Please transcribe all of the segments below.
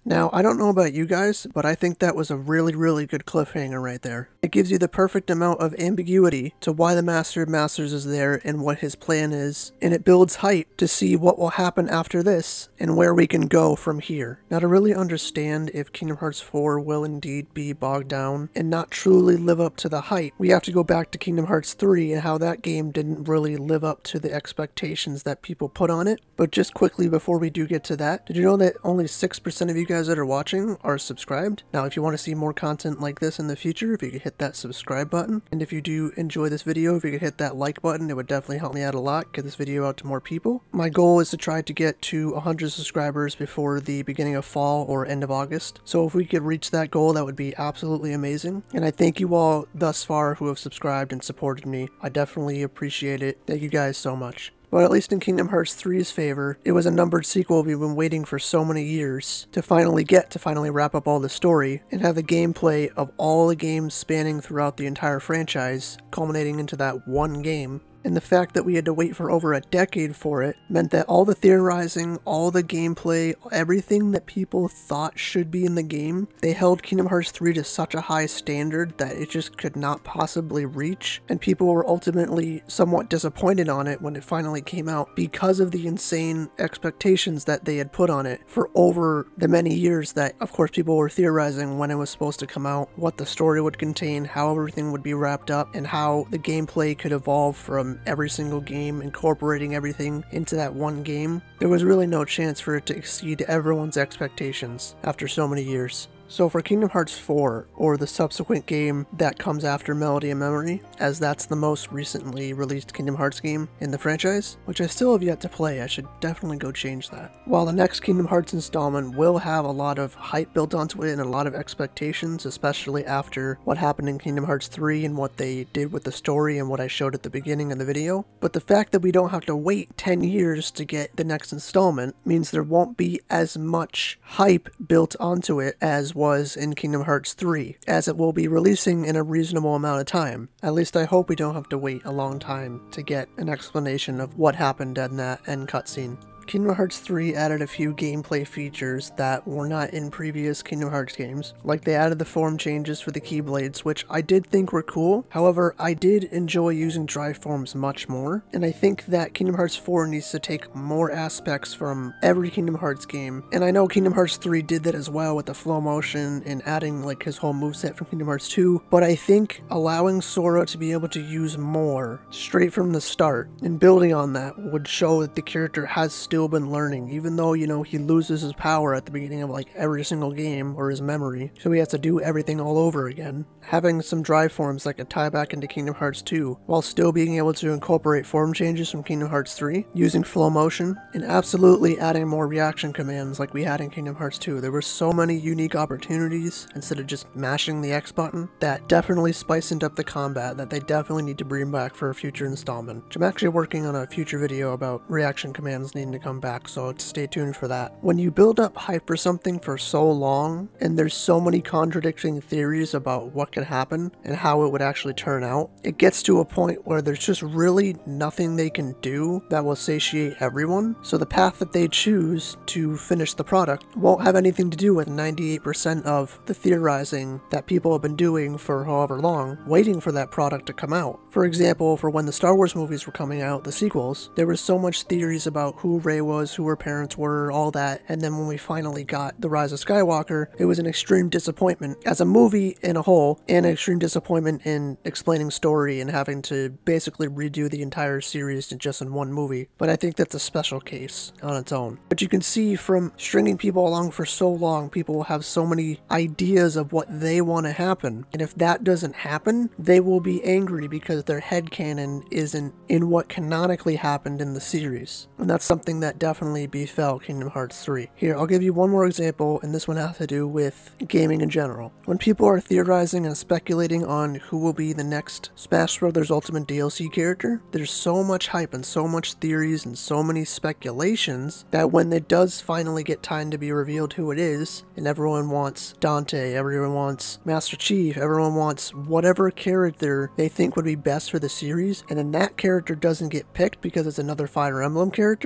Now, I don't know about you guys, but I think that was a really good cliffhanger right there. It gives you the perfect amount of ambiguity to why the Master of Masters is there and what his plan is, and it builds hype to see what will happen after this and where we can go from here. Now, to really understand if Kingdom Hearts 4 will indeed be bogged down and not truly live up to the hype, we have to go back to Kingdom Hearts 3 and how that game didn't really live up to the expectations that people put on it. But just quickly before we do get to that, did you know that only 6% of you guys that are watching are subscribed? Now, if you want to see more content like this in the future, if you could hit that subscribe button, and if you do enjoy this video, if you could hit that like button, it would definitely help me out a lot, get this video out to more people. My goal is to try to get to 100 subscribers before the beginning of fall or end of August. So if we could reach that goal, that would be absolutely amazing. And I thank you all thus far who have subscribed and supported me. I definitely appreciate it. Thank you guys so much. But at least in Kingdom Hearts 3's favor, it was a numbered sequel we've been waiting for so many years to finally wrap up all the story and have the gameplay of all the games spanning throughout the entire franchise, culminating into that one game. And the fact that we had to wait for over a decade for it meant that all the theorizing, all the gameplay, everything that people thought should be in the game, they held Kingdom Hearts 3 to such a high standard that it just could not possibly reach, and people were ultimately somewhat disappointed on it when it finally came out because of the insane expectations that they had put on it for over the many years that, of course, people were theorizing when it was supposed to come out, what the story would contain, how everything would be wrapped up, and how the gameplay could evolve from every single game, incorporating everything into that one game. There was really no chance for it to exceed everyone's expectations after so many years. So for Kingdom Hearts 4, or the subsequent game that comes after Melody and Memory, as that's the most recently released Kingdom Hearts game in the franchise, which I still have yet to play, I should definitely go change that. While the next Kingdom Hearts installment will have a lot of hype built onto it and a lot of expectations, especially after what happened in Kingdom Hearts 3 and what they did with the story and what I showed at the beginning of the video, but the fact that we don't have to wait 10 years to get the next installment means there won't be as much hype built onto it as was in Kingdom Hearts 3, as it will be releasing in a reasonable amount of time. At least I hope we don't have to wait a long time to get an explanation of what happened in that end cutscene. Kingdom Hearts 3 added a few gameplay features that were not in previous Kingdom Hearts games, like they added the form changes for the Keyblades, which I did think were cool. However, I did enjoy using drive forms much more, and I think that Kingdom Hearts 4 needs to take more aspects from every Kingdom Hearts game, and I know Kingdom Hearts 3 did that as well with the flow motion and adding like his whole moveset from Kingdom Hearts 2, but I think allowing Sora to be able to use more straight from the start and building on that would show that the character has still been learning, even though, you know, he loses his power at the beginning of like every single game, or his memory, so he has to do everything all over again. Having some drive forms like a tie back into Kingdom Hearts 2, while still being able to incorporate form changes from Kingdom Hearts 3, using flow motion, and absolutely adding more reaction commands like we had in Kingdom Hearts 2. There were so many unique opportunities instead of just mashing the X button that definitely spiced up the combat that they definitely need to bring back for a future installment. I'm actually working on a future video about reaction commands needing to come back, so stay tuned for that. When you build up hype for something for so long, and there's so many contradicting theories about what could happen and how it would actually turn out, it gets to a point where there's just really nothing they can do that will satiate everyone, so the path that they choose to finish the product won't have anything to do with 98% of the theorizing that people have been doing for however long, waiting for that product to come out. For example, for when the Star Wars movies were coming out, the sequels, there was so much theories about who Rey was, who her parents were, all that, and then when we finally got The Rise of Skywalker, it was an extreme disappointment as a movie in a whole, and an extreme disappointment in explaining story and having to basically redo the entire series just in one movie. But I think that's a special case on its own. But you can see from stringing people along for so long, people will have so many ideas of what they want to happen, and if that doesn't happen, they will be angry because their headcanon isn't in what canonically happened in the series, and that's something that definitely befell Kingdom Hearts 3. Here, I'll give you one more example, and this one has to do with gaming in general. When people are theorizing and speculating on who will be the next Smash Bros. Ultimate DLC character, there's so much hype and so much theories and so many speculations that when it does finally get time to be revealed who it is, and everyone wants Dante, everyone wants Master Chief, everyone wants whatever character they think would be best for the series, and then that character doesn't get picked because it's another Fire Emblem character, of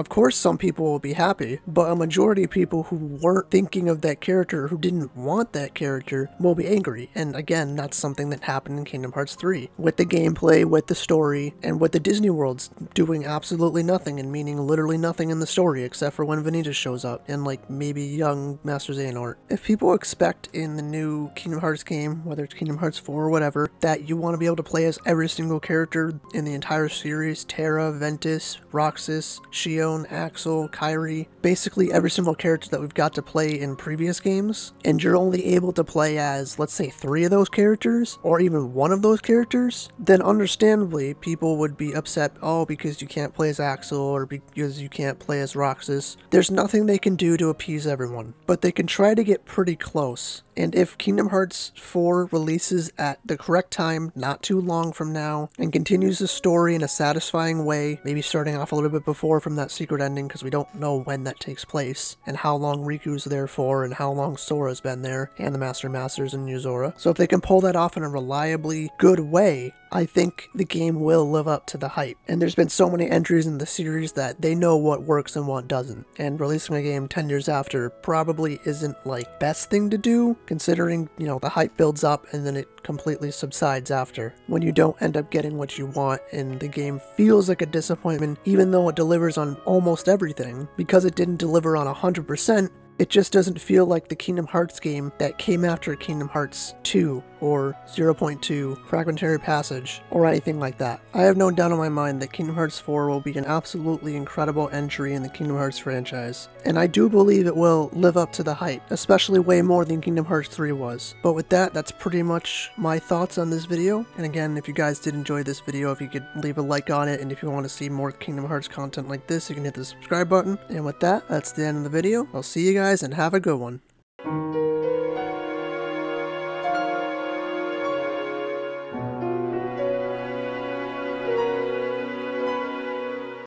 course some people will be happy, but a majority of people who weren't thinking of that character, who didn't want that character, will be angry. And again, that's something that happened in Kingdom Hearts 3. With the gameplay, with the story, and with the Disney worlds doing absolutely nothing and meaning literally nothing in the story except for when Vanitas shows up and like maybe young Master Xehanort. If people expect in the new Kingdom Hearts game, whether it's Kingdom Hearts 4 or whatever, that you want to be able to play as every single character in the entire series, Terra, Ventus, Roxas, Xion, Axel, Kairi, basically every single character that we've got to play in previous games, and you're only able to play as, let's say, 3 of those characters, or even 1 of those characters, then understandably people would be upset, oh, because you can't play as Axel, or because you can't play as Roxas. There's nothing they can do to appease everyone, but they can try to get pretty close. And if Kingdom Hearts 4 releases at the correct time, not too long from now, and continues the story in a satisfying way, maybe starting off a little bit before from that secret ending, because we don't know when that takes place, and how long Riku's there for, and how long Sora's been there, and the Master Masters and Yuzora. So if they can pull that off in a reliably good way, I think the game will live up to the hype. And there's been so many entries in the series that they know what works and what doesn't. And releasing a game 10 years after probably isn't like best thing to do, considering, you know, the hype builds up and then it completely subsides after. When you don't end up getting what you want and the game feels like a disappointment, even though it delivers on almost everything, because it didn't deliver on 100%, it just doesn't feel like the Kingdom Hearts game that came after Kingdom Hearts 2 or 0.2, Fragmentary Passage, or anything like that. I have no doubt in my mind that Kingdom Hearts 4 will be an absolutely incredible entry in the Kingdom Hearts franchise, and I do believe it will live up to the hype, especially way more than Kingdom Hearts 3 was. But with that, that's pretty much my thoughts on this video, and again, if you guys did enjoy this video, if you could leave a like on it, and if you want to see more Kingdom Hearts content like this, you can hit the subscribe button. And with that, that's the end of the video. I'll see you guys and have a good one.